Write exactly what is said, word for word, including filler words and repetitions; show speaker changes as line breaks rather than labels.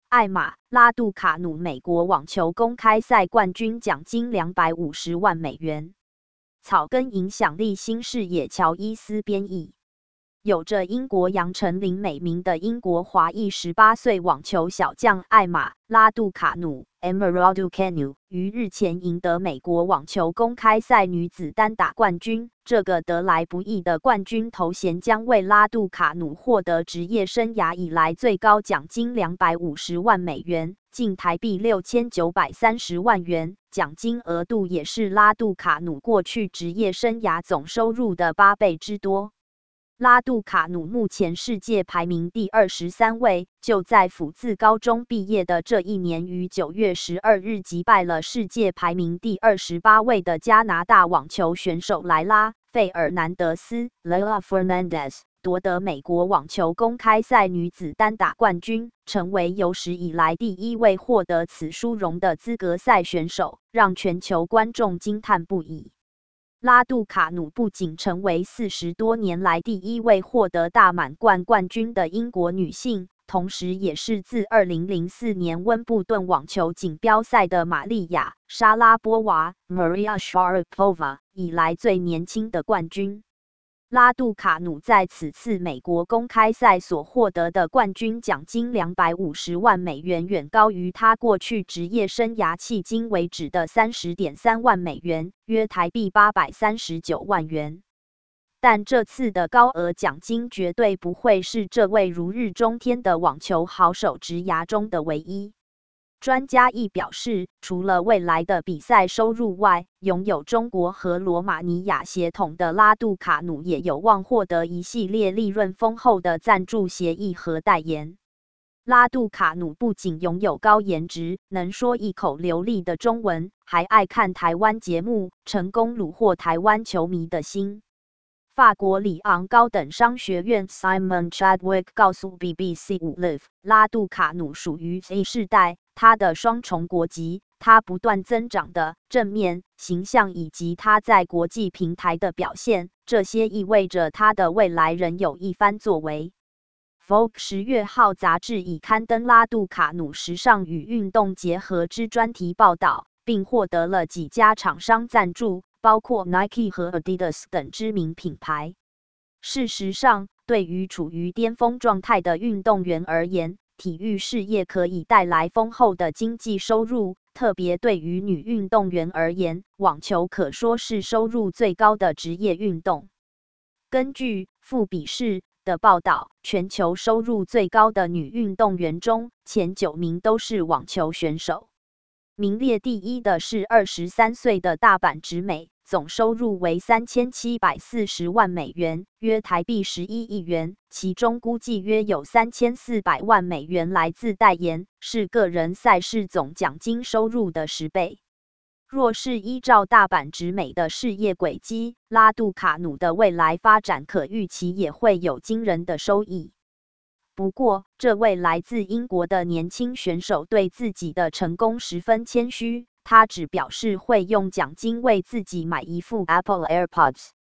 艾玛·拉杜卡努美国网球公开赛冠军，奖金两百五十万美元。草根影响力新视野乔伊斯编译。有着英国杨丞琳美名的英国华裔十八岁网球小将艾玛·拉杜卡努 （Emma Raducanu） 于日前赢得美国网球公开赛女子单打冠军。这个得来不易的冠军头衔将为拉杜卡努获得职业生涯以来最高奖金两百五十万美元，近台币六千九百三十万元。奖金额度也是拉杜卡努过去职业生涯总收入的八倍之多。拉杜卡努目前世界排名第二十三位，就在辅自高中毕业的这一年，于九月十二日击败了世界排名第二十八位的加拿大网球选手莱拉·费尔南德斯 （Leila Fernandez），夺得美国网球公开赛女子单打冠军，成为有史以来第一位获得此殊荣的资格赛选手，让全球观众惊叹不已。拉杜卡努不仅成为四十多年来第一位获得大满贯冠军的英国女性，同时也是自二零零四年温布顿网球锦标赛的玛丽亚·莎拉波娃 （Maria Sharapova） 以来最年轻的冠军。拉杜卡努在此次美国公开赛所获得的冠军奖金两百五十万美元，远高于他过去职业生涯迄今为止的 三十点三万美元，约台币八百三十九万元。但这次的高额奖金绝对不会是这位如日中天的网球好手职涯中的唯一。专家亦表示，除了未来的比赛收入外，拥有中国和罗马尼亚血统的拉杜卡努也有望获得一系列利润丰厚的赞助协议和代言。拉杜卡努不仅拥有高颜值，能说一口流利的中文，还爱看台湾节目，成功虏获台湾球迷的心。法国里昂高等商学院 Simon Chadwick 告诉 B B C 五 Live， 拉杜卡努属于 Z 世代，他的双重国籍，他不断增长的正面形象以及他在国际平台的表现，这些意味着他的未来仍有一番作为。Vogue 十月号杂志已刊登拉杜卡努时尚与运动结合之专题报道，并获得了几家厂商赞助，包括 Nike 和 Adidas 等知名品牌。事实上，对于处于巅峰状态的运动员而言，体育事业可以带来丰厚的经济收入，特别对于女运动员而言，网球可说是收入最高的职业运动。根据富比士的报道，全球收入最高的女运动员中，前九名都是网球选手。名列第一的是二十三岁的大阪直美，总收入为三千七百四十万美元，约台币十一亿元，其中估计约有三千四百万美元来自代言，是个人赛事总奖金收入的十倍。若是依照大阪直美的事业轨迹，拉杜卡努的未来发展可预期也会有惊人的收益。不过，这位来自英国的年轻选手对自己的成功十分谦虚，他只表示会用奖金为自己买一副 Apple AirPods。